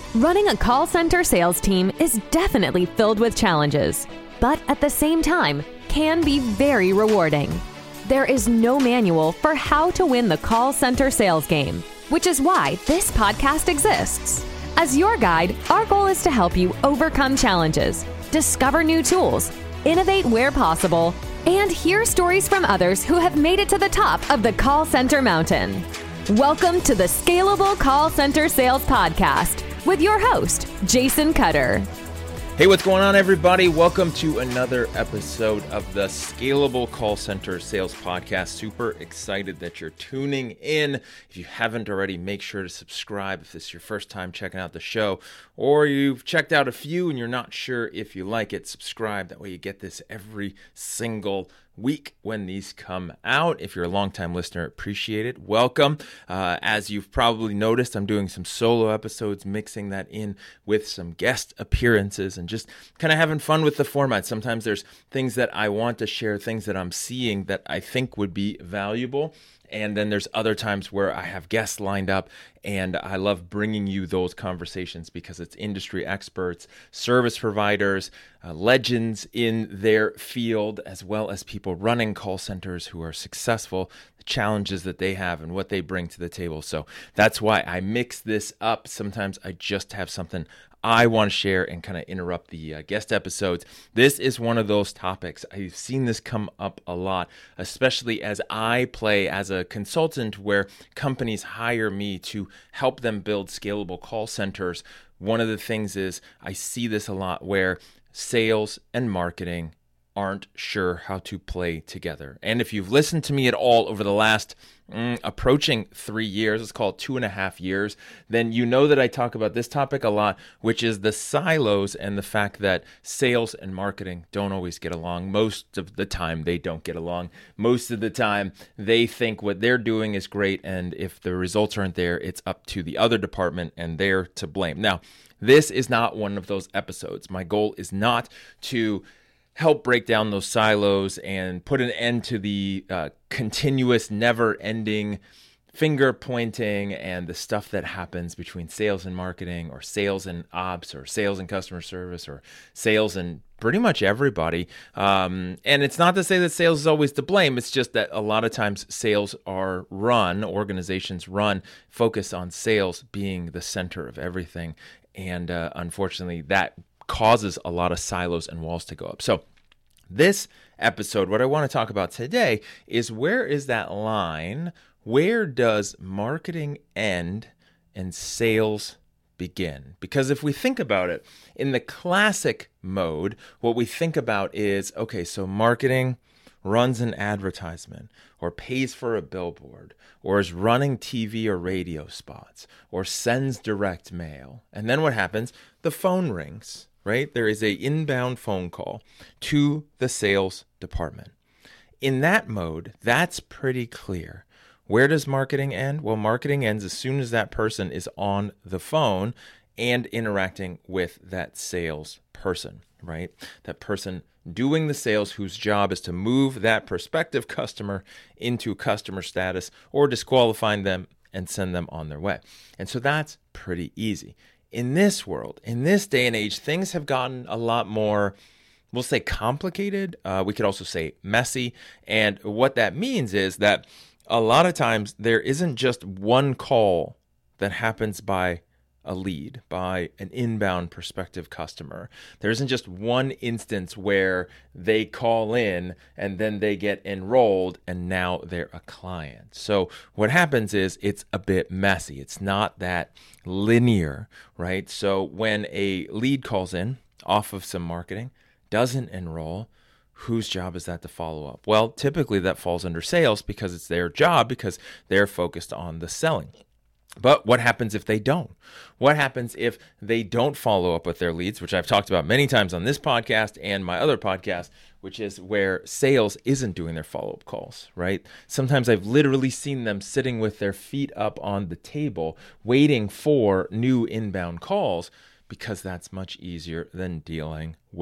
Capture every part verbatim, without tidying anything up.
Running a call center sales team is definitely filled with challenges, but at the same time, can be very rewarding. There is no manual for how to win the call center sales game, which is why this podcast exists. As your guide, our goal is to help you overcome challenges, discover new tools, innovate where possible, and hear stories from others who have made it to the top of the call center mountain. Welcome to the Scalable Call Center Sales Podcast with your host, Jason Cutter. Hey, what's going on, everybody? Welcome to another episode of the Scalable Call Center Sales Podcast. Super excited that you're tuning in. If you haven't already, make sure to subscribe if this is your first time checking out the show, or you've checked out a few and you're not sure if you like it. Subscribe. That way you get this every single week when these come out. If you're a longtime listener, appreciate it. Welcome. Uh, as you've probably noticed, I'm doing some solo episodes, mixing that in with some guest appearances and just kind of having fun with the format. Sometimes there's things that I want to share, things that I'm seeing that I think would be valuable. And then there's other times where I have guests lined up, and I love bringing you those conversations because it's industry experts, service providers, uh, legends in their field, as well as people running call centers who are successful, the challenges that they have and what they bring to the table. So that's why I mix this up. Sometimes I just have something I want to share and kind of interrupt the uh, guest episodes. This is one of those topics. I've seen this come up a lot, especially as I play as a consultant where companies hire me to help them build scalable call centers. One of the things is I see this a lot where sales and marketing aren't sure how to play together. And if you've listened to me at all over the last mm, approaching three years, let's call it two and a half years, then you know that I talk about this topic a lot, which is the silos and the fact that sales and marketing don't always get along. Most of the time, they don't get along. Most of the time, they think what they're doing is great, and if the results aren't there, it's up to the other department, and they're to blame. Now, this is not one of those episodes. My goal is not to help break down those silos and put an end to the uh, continuous, never-ending finger pointing and the stuff that happens between sales and marketing, or sales and ops, or sales and customer service, or sales and pretty much everybody. Um, and it's not to say that sales is always to blame. It's just that a lot of times sales are run, organizations run, focus on sales being the center of everything. And uh, unfortunately, that causes a lot of silos and walls to go up. So this episode, what I want to talk about today is, where is that line? Where does marketing end and sales begin? Because if we think about it, in the classic mode, what we think about is, okay, so marketing runs an advertisement, or pays for a billboard, or is running T V or radio spots, or sends direct mail. And then what happens? The phone rings, right? There is a inbound phone call to the sales department. In that mode, that's pretty clear. Where does marketing end? Well, marketing ends as soon as that person is on the phone and interacting with that sales person, right? That person doing the sales, whose job is to move that prospective customer into customer status or disqualifying them and send them on their way. And so that's pretty easy. In this world, in this day and age, things have gotten a lot more, we'll say complicated. Uh, we could also say messy. And what that means is that a lot of times there isn't just one call that happens by a lead, by an inbound prospective customer. There isn't just one instance where they call in and then they get enrolled and now they're a client. So what happens is it's a bit messy. It's not that linear, right? So when a lead calls in off of some marketing, doesn't enroll, whose job is that to follow up? Well, typically that falls under sales because it's their job, because they're focused on the selling. But what happens if they don't? What happens if they don't follow up with their leads, which I've talked about many times on this podcast and my other podcast, which is where sales isn't doing their follow-up calls, right? Sometimes I've literally seen them sitting with their feet up on the table, waiting for new inbound calls, because that's much easier than dealing with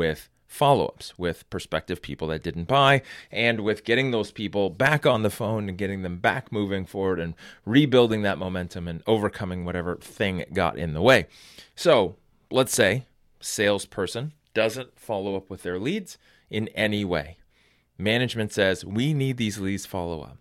follow-ups with prospective people that didn't buy, and with getting those people back on the phone and getting them back moving forward and rebuilding that momentum and overcoming whatever thing got in the way. So let's say salesperson doesn't follow up with their leads in any way. Management says, we need these leads follow up.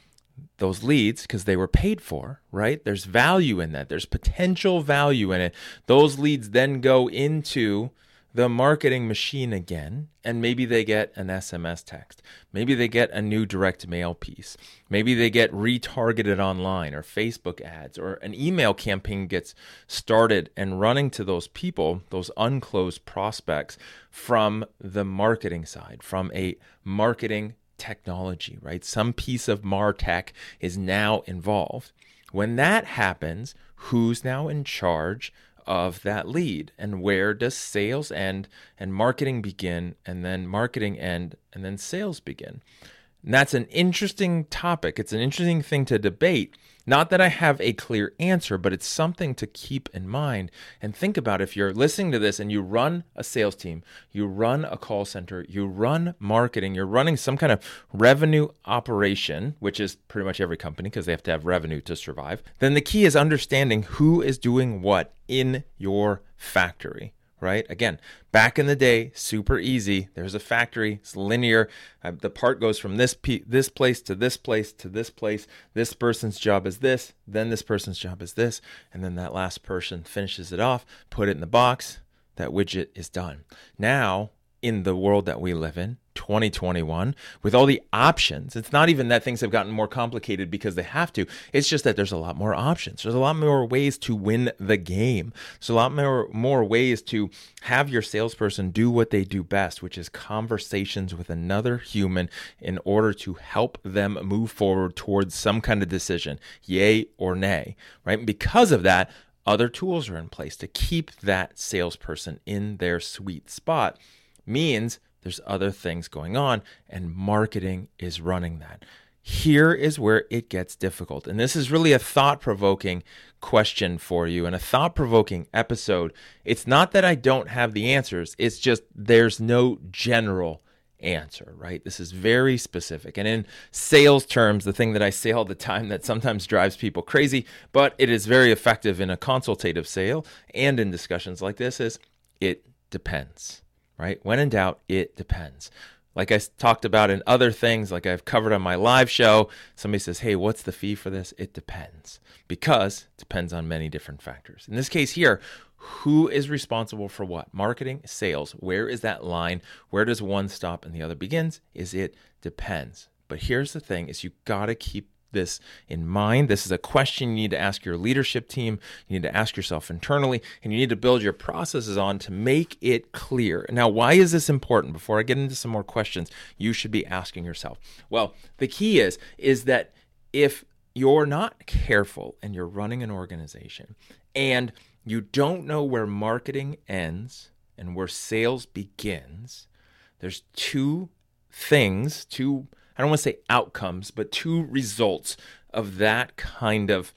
Those leads, because they were paid for, right? There's value in that. There's potential value in it. Those leads then go into the marketing machine again, and maybe they get an S M S text. Maybe they get a new direct mail piece. Maybe they get retargeted online or Facebook ads, or an email campaign gets started and running to those people, those unclosed prospects from the marketing side, from a marketing technology, right? Some piece of MarTech is now involved. When that happens, who's now in charge of that lead, and where does sales end and marketing begin, and then marketing end and then sales begin? And that's an interesting topic. It's an interesting thing to debate. Not that I have a clear answer, but it's something to keep in mind and think about. If you're listening to this and you run a sales team, you run a call center, you run marketing, you're running some kind of revenue operation, which is pretty much every company because they have to have revenue to survive, then the key is understanding who is doing what in your factory. Right? Again, back in the day, super easy. There's a factory. It's linear. Uh, the part goes from this pe- this place to this place to this place. This person's job is this. Then this person's job is this. And then that last person finishes it off, put it in the box. That widget is done. Now, in the world that we live in, twenty twenty-one, with all the options, it's not even that things have gotten more complicated because they have to. It's just that there's a lot more options. There's a lot more ways to win the game. There's a lot more, more ways to have your salesperson do what they do best, which is conversations with another human in order to help them move forward towards some kind of decision, yay or nay, right? And because of that, other tools are in place to keep that salesperson in their sweet spot. Means there's other things going on, and marketing is running that. Here is where it gets difficult. And this is really a thought-provoking question for you and a thought-provoking episode. It's not that I don't have the answers. It's just there's no general answer, right? This is very specific. And in sales terms, the thing that I say all the time that sometimes drives people crazy, but it is very effective in a consultative sale and in discussions like this, is it depends. Right? When in doubt, it depends. Like I talked about in other things, like I've covered on my live show, somebody says, hey, what's the fee for this? It depends, because it depends on many different factors. In this case here, who is responsible for what? Marketing, sales. Where is that line? Where does one stop and the other begins? Is it depends. But here's the thing, is you got to keep this in mind. This is a question you need to ask your leadership team. You need to ask yourself internally, and you need to build your processes on to make it clear. Now, why is this important? Before I get into some more questions, you should be asking yourself. Well, the key is, is that if you're not careful and you're running an organization and you don't know where marketing ends and where sales begins, there's two things, two I don't want to say outcomes, but two results of that kind of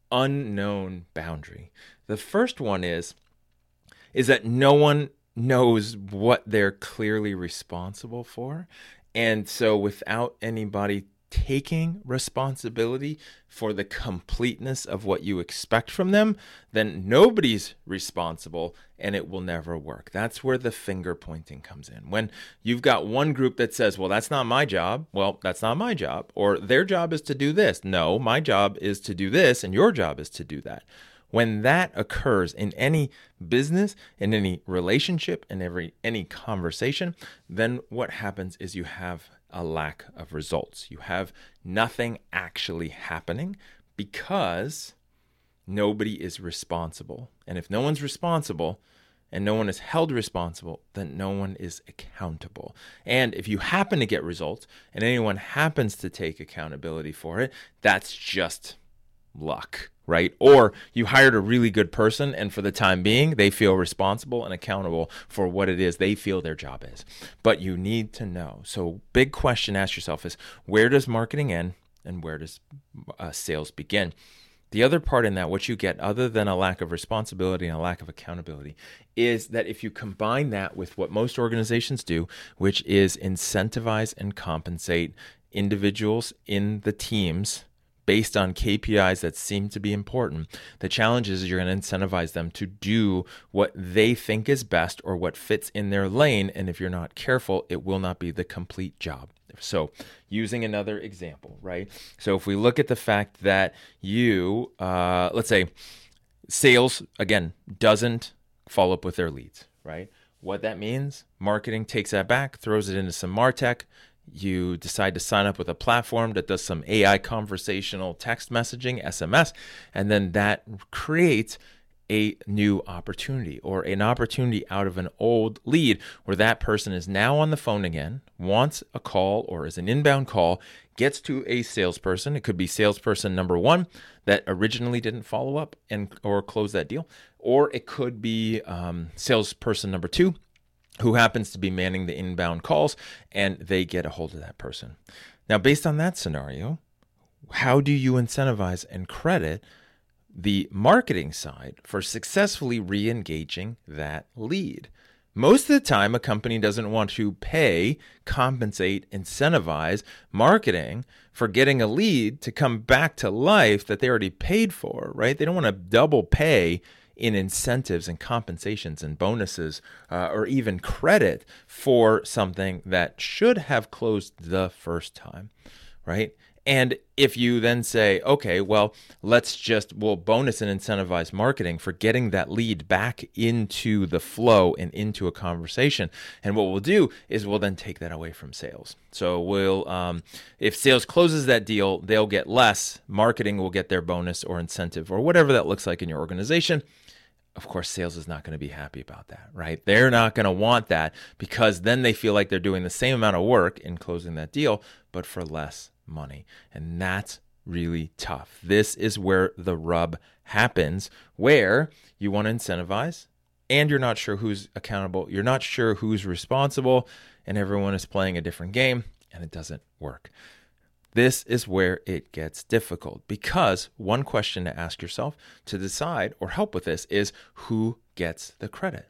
unknown boundary. The first one is, is that no one knows what they're clearly responsible for. And so without anybody taking responsibility for the completeness of what you expect from them, then nobody's responsible and it will never work. That's where the finger pointing comes in. When you've got one group that says, well, that's not my job. Well, that's not my job. Or their job is to do this. No, my job is to do this and your job is to do that. When that occurs in any business, in any relationship, in every any conversation, then what happens is you have a lack of results. You have nothing actually happening because nobody is responsible. And if no one's responsible and no one is held responsible, then no one is accountable. And if you happen to get results and anyone happens to take accountability for it, that's just luck, right? Or you hired a really good person and for the time being, they feel responsible and accountable for what it is they feel their job is. But you need to know. So big question to ask yourself is, where does marketing end and where does uh, sales begin? The other part in that, what you get other than a lack of responsibility and a lack of accountability, is that if you combine that with what most organizations do, which is incentivize and compensate individuals in the teams based on K P Is that seem to be important, the challenge is you're going to incentivize them to do what they think is best or what fits in their lane. And if you're not careful, it will not be the complete job. So using another example, right? So if we look at the fact that you, uh, let's say sales, again, doesn't follow up with their leads, right? What that means, marketing takes that back, throws it into some MarTech. You decide to sign up with a platform that does some A I conversational text messaging, S M S, and then that creates a new opportunity or an opportunity out of an old lead where that person is now on the phone again, wants a call or is an inbound call, gets to a salesperson. It could be salesperson number one that originally didn't follow up and or close that deal, or it could be um, salesperson number two who happens to be manning the inbound calls and they get a hold of that person. Now, based on that scenario, how do you incentivize and credit the marketing side for successfully re-engaging that lead? Most of the time, a company doesn't want to pay, compensate, incentivize marketing for getting a lead to come back to life that they already paid for, right? They don't want to double pay in incentives and compensations and bonuses uh, or even credit for something that should have closed the first time, right? And if you then say, okay, well, let's just, we'll bonus and incentivize marketing for getting that lead back into the flow and into a conversation. And what we'll do is we'll then take that away from sales. So we'll, um, if sales closes that deal, they'll get less. Marketing will get their bonus or incentive or whatever that looks like in your organization. Of course, sales is not going to be happy about that, right? They're not going to want that because then they feel like they're doing the same amount of work in closing that deal, but for less money. And that's really tough. This is where the rub happens, where you want to incentivize and you're not sure who's accountable. You're not sure who's responsible and everyone is playing a different game and it doesn't work. This is where it gets difficult because one question to ask yourself to decide or help with this is who gets the credit?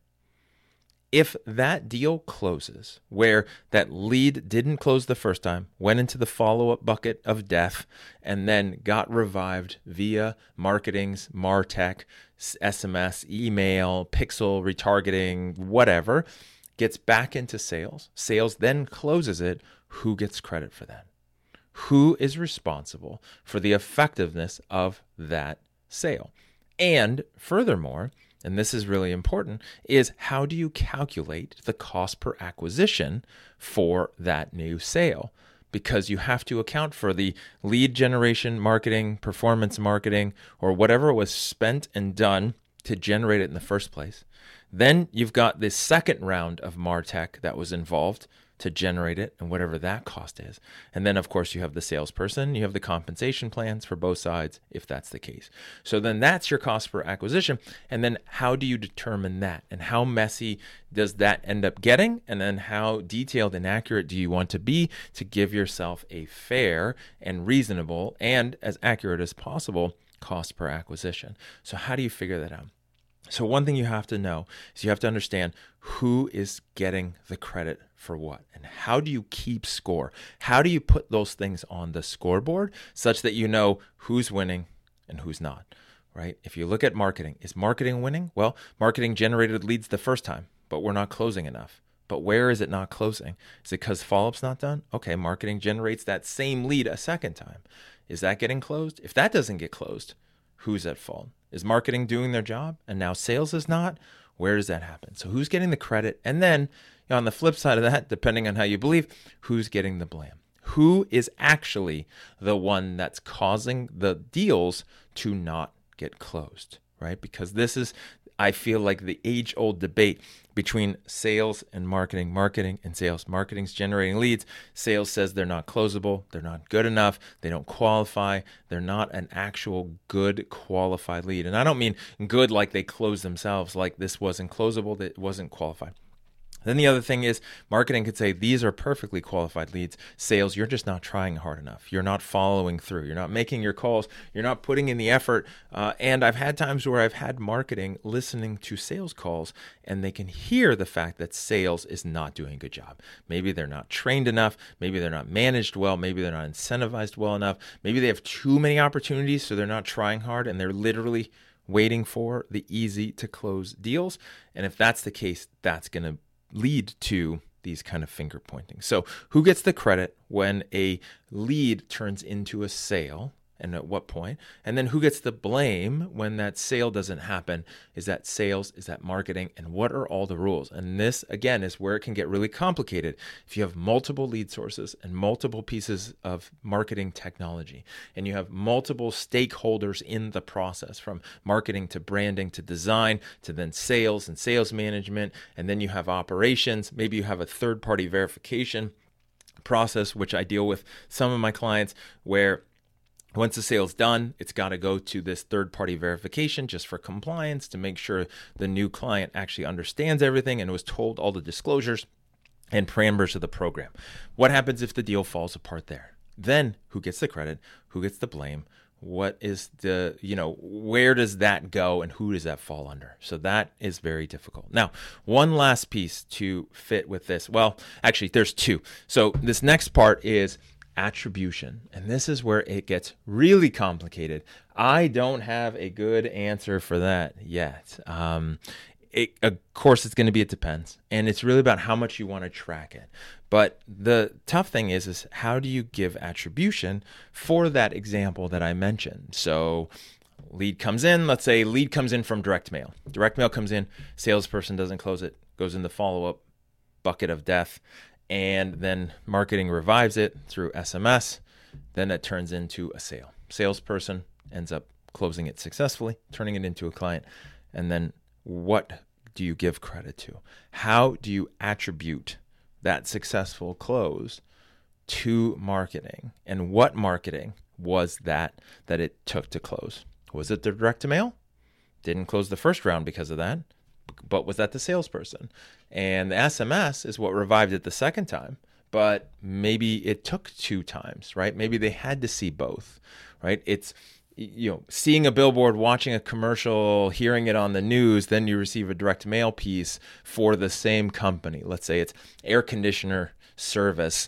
If that deal closes where that lead didn't close the first time, went into the follow-up bucket of death, and then got revived via marketing's MarTech, S M S, email, pixel, retargeting, whatever, gets back into sales, sales then closes it, who gets credit for that? Who is responsible for the effectiveness of that sale? And furthermore, and this is really important, is how do you calculate the cost per acquisition for that new sale? Because you have to account for the lead generation marketing, performance marketing, or whatever was spent and done to generate it in the first place. Then you've got this second round of MarTech that was involved to generate it and whatever that cost is. And then, of course, you have the salesperson, you have the compensation plans for both sides, if that's the case. So then that's your cost per acquisition. And then how do you determine that? And how messy does that end up getting? And then how detailed and accurate do you want to be to give yourself a fair and reasonable and as accurate as possible cost per acquisition? So how do you figure that out? So one thing you have to know is you have to understand who is getting the credit for what and how do you keep score? How do you put those things on the scoreboard such that you know who's winning and who's not, right? If you look at marketing, is marketing winning? Well, marketing generated leads the first time, but we're not closing enough. But where is it not closing? Is it because follow-up's not done? Okay, marketing generates that same lead a second time. Is that getting closed? If that doesn't get closed, who's at fault? Is marketing doing their job and now sales is not? Where does that happen? So who's getting the credit? And then on the flip side of that, depending on how you believe, who's getting the blame? Who is actually the one that's causing the deals to not get closed, right? Because this is, I feel like, the age-old debate between sales and marketing, marketing and sales. Marketing's generating leads. Sales says they're not closable. They're not good enough. They don't qualify. They're not an actual good qualified lead. And I don't mean good like they close themselves, like this wasn't closable, that it wasn't qualified. Then the other thing is marketing could say, these are perfectly qualified leads. Sales, you're just not trying hard enough. You're not following through. You're not making your calls. You're not putting in the effort. Uh, and I've had times where I've had marketing listening to sales calls, and they can hear the fact that sales is not doing a good job. Maybe they're not trained enough. Maybe they're not managed well. Maybe they're not incentivized well enough. Maybe they have too many opportunities, so they're not trying hard, and they're literally waiting for the easy to close deals. And if that's the case, that's going to lead to these kind of finger pointing. So who gets the credit when a lead turns into a sale, and at what point? And then who gets the blame when that sale doesn't happen? Is that sales? Is that marketing? And what are all the rules? And this, again, is where it can get really complicated. If you have multiple lead sources and multiple pieces of marketing technology, and you have multiple stakeholders in the process, from marketing to branding to design to then sales and sales management, and then you have operations, maybe you have a third-party verification process, which I deal with some of my clients, where once the sale's done, it's got to go to this third-party verification just for compliance to make sure the new client actually understands everything and was told all the disclosures and parameters of the program. What happens if the deal falls apart there? Then who gets the credit? Who gets the blame? What is the, you know, where does that go and who does that fall under? So that is very difficult. Now, one last piece to fit with this. Well, actually, there's two. So this next part is attribution. And this is where it gets really complicated. I don't have a good answer for that yet. Um, it, of course, it's going to be, it depends. And it's really about how much you want to track it. But the tough thing is, is how do you give attribution for that example that I mentioned? So lead comes in, let's say lead comes in from direct mail. Direct mail comes in, salesperson doesn't close it, goes in the follow-up bucket of death. And then marketing revives it through S M S. Then it turns into a sale. Salesperson ends up closing it successfully, turning it into a client. And then what do you give credit to? How do you attribute that successful close to marketing? And what marketing was that that it took to close? Was it the direct mail? Didn't close the first round because of that. But was that the salesperson? And the S M S is what revived it the second time, but maybe it took two times, right? Maybe they had to see both, right? It's, you know, seeing a billboard, watching a commercial, hearing it on the news, then you receive a direct mail piece for the same company. Let's say it's air conditioner service.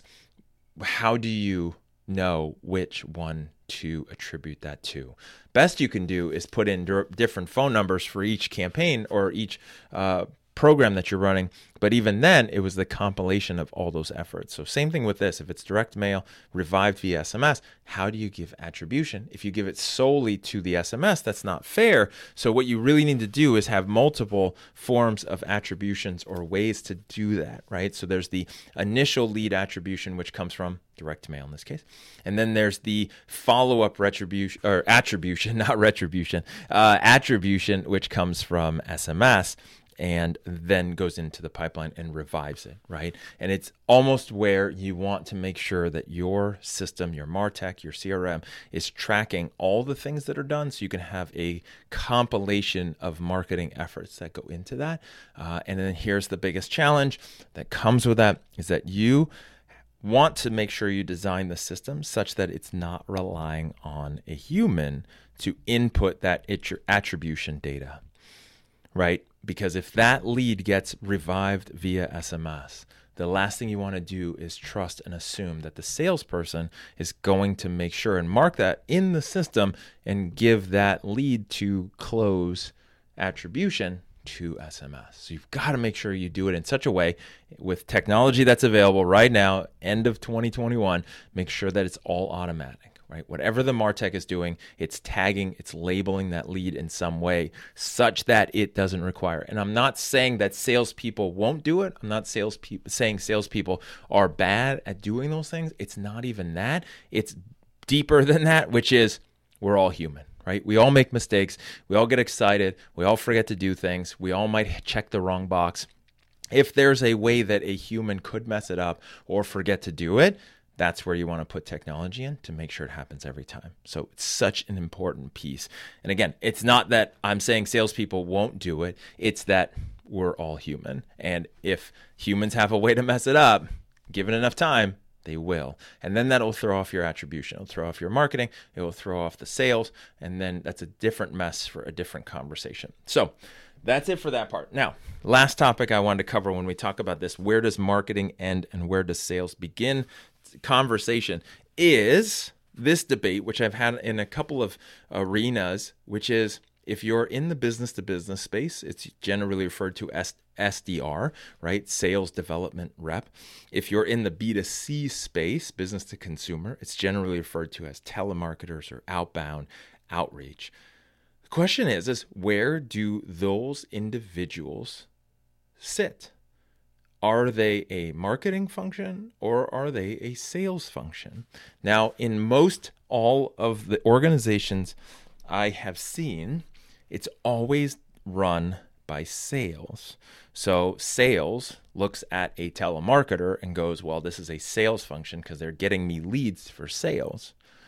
How do you know which one to attribute that to? Best you can do is put in d- different phone numbers for each campaign or each uh, program that you're running. But even then, it was the compilation of all those efforts. So same thing with this. If it's direct mail, revived via S M S, how do you give attribution? If you give it solely to the S M S, that's not fair. So what you really need to do is have multiple forms of attributions or ways to do that, right? So there's the initial lead attribution, which comes from direct mail in this case. And then there's the follow-up retribution or attribution, not retribution, uh, attribution, which comes from S M S. And then goes into the pipeline and revives it, right? And it's almost where you want to make sure that your system, your MarTech, your C R M is tracking all the things that are done, so you can have a compilation of marketing efforts that go into that. Uh, and then here's the biggest challenge that comes with that is that you want to make sure you design the system such that it's not relying on a human to input that attribution data, right? Because if that lead gets revived via S M S, the last thing you want to do is trust and assume that the salesperson is going to make sure and mark that in the system and give that lead to close attribution to S M S. So you've got to make sure you do it in such a way with technology that's available right now, end of twenty twenty-one, make sure that it's all automatic. Right? Whatever the MarTech is doing, it's tagging, it's labeling that lead in some way such that it doesn't require. And I'm not saying that salespeople won't do it. I'm not sales pe- saying salespeople are bad at doing those things. It's not even that. It's deeper than that, which is we're all human. Right? We all make mistakes. We all get excited. We all forget to do things. We all might check the wrong box. If there's a way that a human could mess it up or forget to do it, that's where you want to put technology in to make sure it happens every time. So it's such an important piece. And again, it's not that I'm saying salespeople won't do it. It's that we're all human. And if humans have a way to mess it up, given enough time, they will. And then that'll throw off your attribution. It'll throw off your marketing. It will throw off the sales. And then that's a different mess for a different conversation. So that's it for that part. Now, last topic I wanted to cover when we talk about this, where does marketing end and where does sales begin conversation, is this debate, which I've had in a couple of arenas, which is if you're in the business-to-business space, it's generally referred to as S D R, right? Sales development rep. If you're in the B two C space, business to consumer, it's generally referred to as telemarketers or outbound outreach. The question is, is where do those individuals sit? Are they a marketing function or are they a sales function? Now, in most all of the organizations I have seen, it's always run by sales. So sales looks at a telemarketer and goes, well, this is a sales function because they're getting me leads for sales.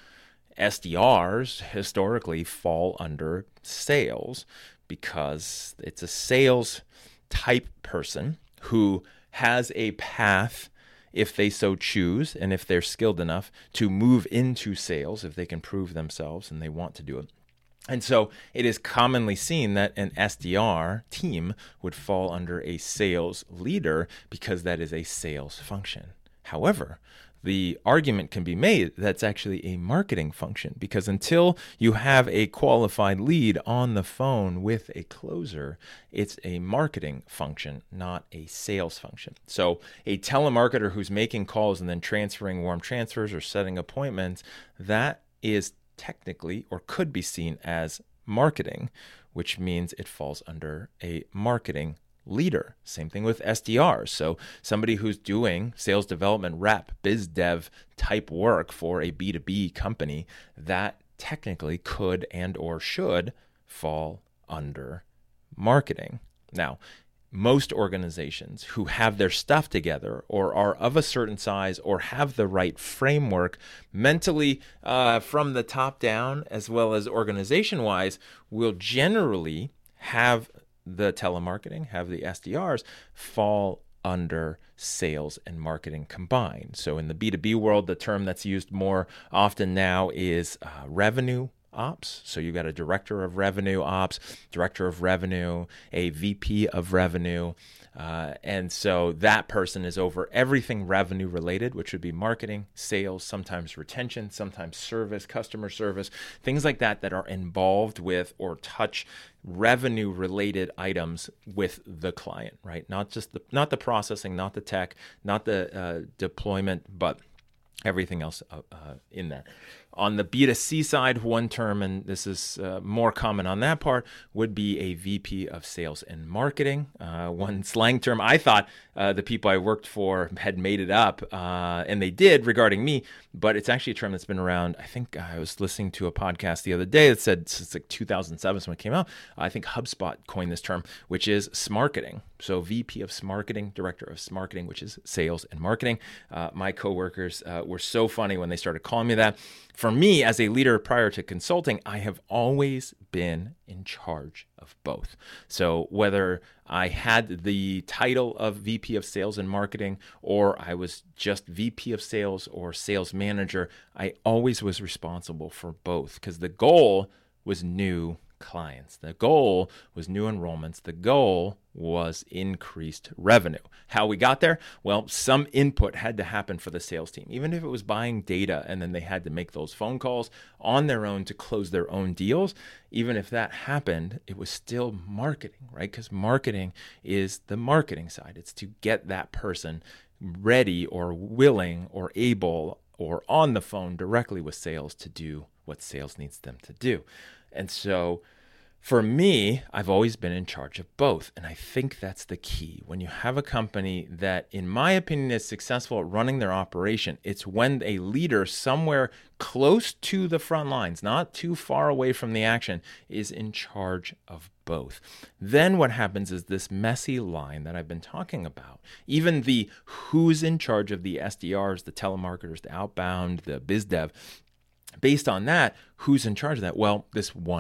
S D Rs historically fall under sales because it's a sales type person who has a path, if they so choose, and if they're skilled enough to move into sales, if they can prove themselves and they want to do it. And so it is commonly seen that an S D R team would fall under a sales leader because that is a sales function. However, the argument can be made that's actually a marketing function because until you have a qualified lead on the phone with a closer, it's a marketing function, not a sales function. So a telemarketer who's making calls and then transferring warm transfers or setting appointments, that is technically or could be seen as marketing, which means it falls under a marketing leader. Same thing with S D Rs. So somebody who's doing sales development rep, biz dev type work for a B two B company, that technically could and or should fall under marketing. Now, most organizations who have their stuff together or are of a certain size or have the right framework mentally uh, from the top down as well as organization-wise will generally have the telemarketing, have the S D Rs fall under sales and marketing combined. So in the B two B world, the term that's used more often now is uh, revenue ops. So you've got a director of revenue ops, director of revenue, a V P of revenue. Uh, and so that person is over everything revenue related, which would be marketing, sales, sometimes retention, sometimes service, customer service, things like that that are involved with or touch revenue related items with the client, right? Not just the, not the processing, not the tech, not the uh, deployment, but everything else uh, uh, in there. On the B two C side, one term, and this is uh, more common on that part, would be a V P of sales and marketing. Uh, one slang term I thought uh, the people I worked for had made it up, uh, and they did regarding me, but it's actually a term that's been around. I think I was listening to a podcast the other day that said since like two thousand seven when it came out. I think HubSpot coined this term, which is smarketing. So V P of smarketing, director of smarketing, which is sales and marketing. Uh, my coworkers uh, were so funny when they started calling me that. For me, as a leader prior to consulting, I have always been in charge of both. So whether I had the title of V P of sales and marketing, or I was just V P of sales or sales manager, I always was responsible for both because the goal was new clients. The goal was new enrollments. The goal was increased revenue. How we got there? Well, some input had to happen for the sales team, even if it was buying data and then they had to make those phone calls on their own to close their own deals. Even if that happened, it was still marketing, right? Because marketing is the marketing side. It's to get that person ready or willing or able or on the phone directly with sales to do what sales needs them to do. And so for me, I've always been in charge of both. And I think that's the key. When you have a company that, in my opinion, is successful at running their operation, it's when a leader somewhere close to the front lines, not too far away from the action, is in charge of both. Then what happens is this messy line that I've been talking about. Even the who's in charge of the S D Rs, the telemarketers, the outbound, the biz dev, based on that, who's in charge of that? Well, this one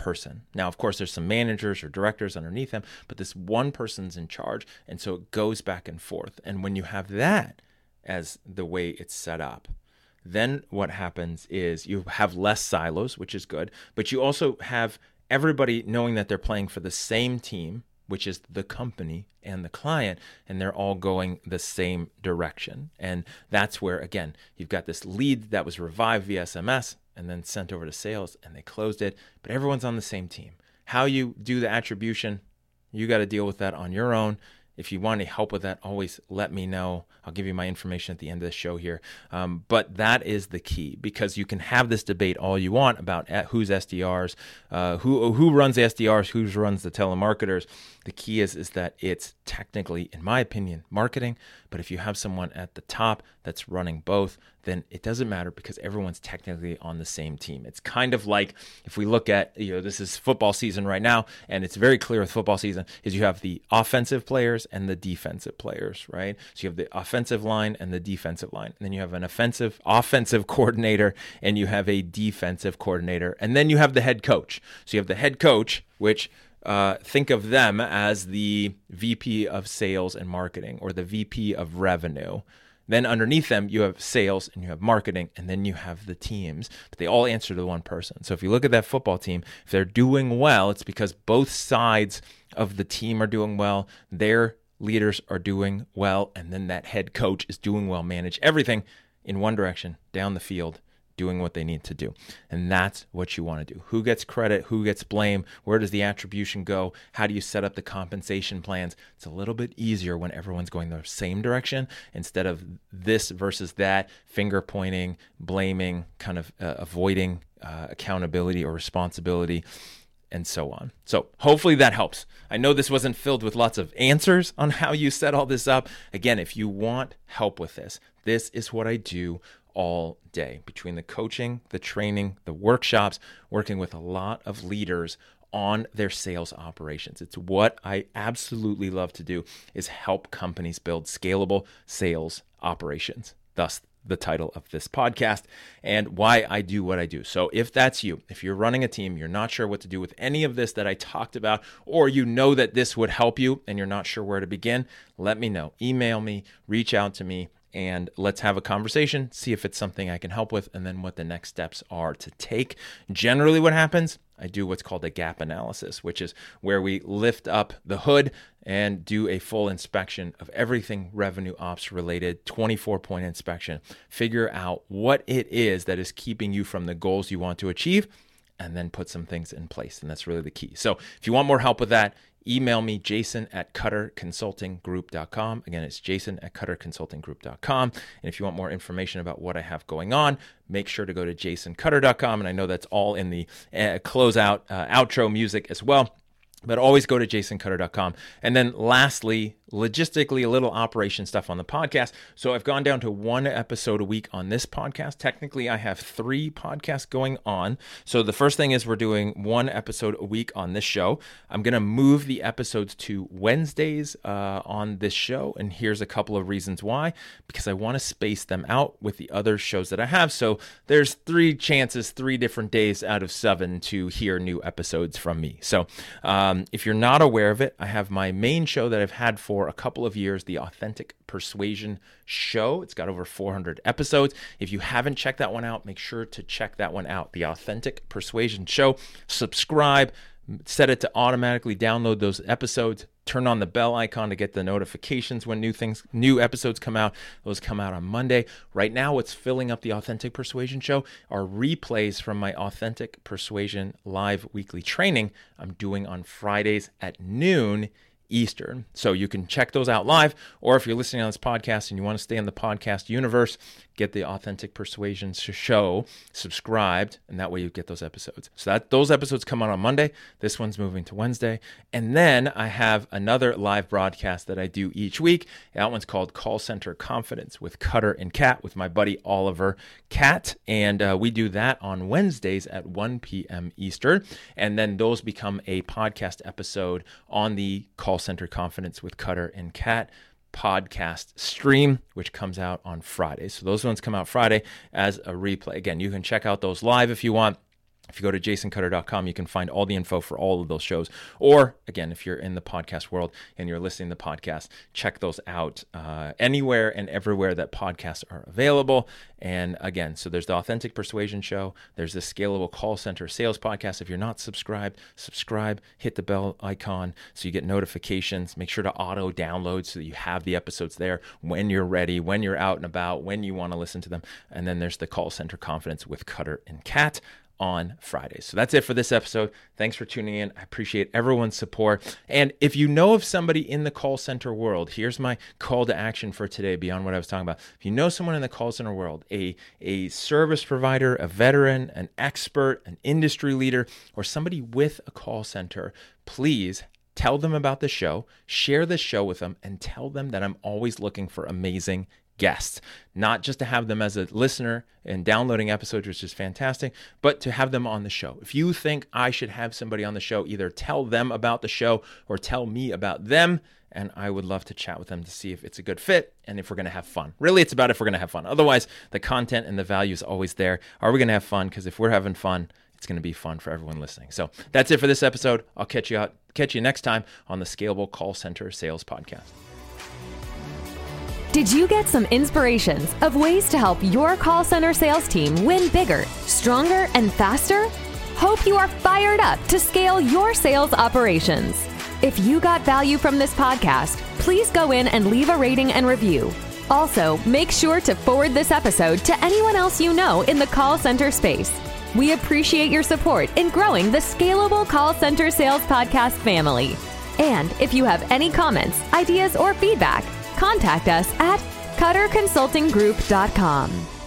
person. Now, of course, there's some managers or directors underneath them, but this one person's in charge. And so it goes back and forth. And when you have that as the way it's set up, then what happens is you have less silos, which is good, but you also have everybody knowing that they're playing for the same team, which is the company and the client, and they're all going the same direction. And that's where, again, you've got this lead that was revived via S M S and then sent over to sales, and they closed it, but everyone's on the same team. How you do the attribution, you got to deal with that on your own. If you want any help with that, always let me know. I'll give you my information at the end of the show here. Um, but that is the key, because you can have this debate all you want about who's S D Rs, uh, who who runs the S D Rs, who runs the telemarketers. The key is, is that it's technically, in my opinion, marketing. But if you have someone at the top that's running both, then it doesn't matter, because everyone's technically on the same team. It's kind of like if we look at, you know, this is football season right now, and it's very clear with football season is you have the offensive players and the defensive players, right? So you have the offensive line and the defensive line, and then you have an offensive offensive coordinator, and you have a defensive coordinator, and then you have the head coach. So you have the head coach, which Uh, think of them as the V P of sales and marketing, or the V P of revenue. Then underneath them, you have sales and you have marketing, and then you have the teams, but they all answer to one person. So if you look at that football team, if they're doing well, it's because both sides of the team are doing well, their leaders are doing well, and then that head coach is doing well, manage everything in one direction, down the field, doing what they need to do. And that's what you want to do. Who gets credit? Who gets blame? Where does the attribution go? How do you set up the compensation plans? It's a little bit easier when everyone's going the same direction, instead of this versus that, finger pointing, blaming, kind of uh, avoiding uh, accountability or responsibility, and so on. So hopefully that helps. I know this wasn't filled with lots of answers on how you set all this up. Again, if you want help with this, this is what I do all day, between the coaching, the training, the workshops, working with a lot of leaders on their sales operations. It's what I absolutely love to do, is help companies build scalable sales operations. Thus the title of this podcast and why I do what I do. So if that's you, if you're running a team, you're not sure what to do with any of this that I talked about, or you know that this would help you and you're not sure where to begin, let me know. Email me, reach out to me, and let's have a conversation, see if it's something I can help with, and then what the next steps are to take. Generally what happens, I do what's called a gap analysis, which is where we lift up the hood and do a full inspection of everything revenue ops related, twenty-four point inspection, figure out what it is that is keeping you from the goals you want to achieve, and then put some things in place. And that's really the key. So if you want more help with that, email me, Jason at cutter consulting group dot com. Again, it's Jason at cutter consulting group dot com. And if you want more information about what I have going on, make sure to go to jason cutter dot com. And I know that's all in the uh, closeout uh, outro music as well. But always go to jason cutter dot com. And then lastly, logistically, a little operation stuff on the podcast. So I've gone down to one episode a week on this podcast. Technically, I have three podcasts going on. So the first thing is we're doing one episode a week on this show. I'm going to move the episodes to Wednesdays uh, on this show. And here's a couple of reasons why. Because I want to space them out with the other shows that I have. So there's three chances, three different days out of seven to hear new episodes from me. So um, if you're not aware of it, I have my main show that I've had for a couple of years, the Authentic Persuasion Show. It's got over four hundred episodes. If you haven't checked that one out, make sure to check that one out, the Authentic Persuasion Show. Subscribe, set it to automatically download those episodes. Turn on the bell icon to get the notifications when new things, new episodes come out. Those come out on Monday. Right now, what's filling up the Authentic Persuasion Show are replays from my Authentic Persuasion live weekly training I'm doing on Fridays at noon Eastern. So you can check those out live, or if you're listening on this podcast and you want to stay in the podcast universe, get the Authentic Persuasion Show subscribed, and that way you get those episodes. So that those episodes come out on Monday. This one's moving to Wednesday. And then I have another live broadcast that I do each week. That one's called Call Center Confidence with Cutter and Cat with my buddy Oliver Cat. And uh, we do that on Wednesdays at one p.m. Eastern. And then those become a podcast episode on the Call Center Confidence with Cutter and Cat podcast stream, which comes out on Friday. So those ones come out Friday as a replay. Again, you can check out those live if you want. If you go to jason cutter dot com, you can find all the info for all of those shows. Or, again, if you're in the podcast world and you're listening to podcasts, check those out uh, anywhere and everywhere that podcasts are available. And again, so there's the Authentic Persuasion Show. There's the Scalable Call Center Sales Podcast. If you're not subscribed, subscribe, hit the bell icon so you get notifications. Make sure to auto download so that you have the episodes there when you're ready, when you're out and about, when you want to listen to them. And then there's the Call Center Confidence with Cutter and Kat on Fridays. So that's it for this episode. Thanks for tuning in. I appreciate everyone's support. And if you know of somebody in the call center world, here's my call to action for today beyond what I was talking about. If you know someone in the call center world, a, a service provider, a veteran, an expert, an industry leader, or somebody with a call center, please tell them about the show, share the show with them, and tell them that I'm always looking for amazing guests, not just to have them as a listener and downloading episodes, which is fantastic, but to have them on the show. If you think I should have somebody on the show, either tell them about the show or tell me about them, and I would love to chat with them to see if it's a good fit and if we're going to have fun. Really, it's about if we're going to have fun. Otherwise, the content and the value is always there. Are we going to have fun? Because if we're having fun, it's going to be fun for everyone listening. So that's it for this episode. I'll catch you out, catch you next time on the Scalable Call Center Sales Podcast. Did you get some inspirations of ways to help your call center sales team win bigger, stronger, and faster? Hope you are fired up to scale your sales operations. If you got value from this podcast, please go in and leave a rating and review. Also, make sure to forward this episode to anyone else you know in the call center space. We appreciate your support in growing the Scalable Call Center Sales Podcast family. And if you have any comments, ideas, or feedback, contact us at cutter consulting group dot com.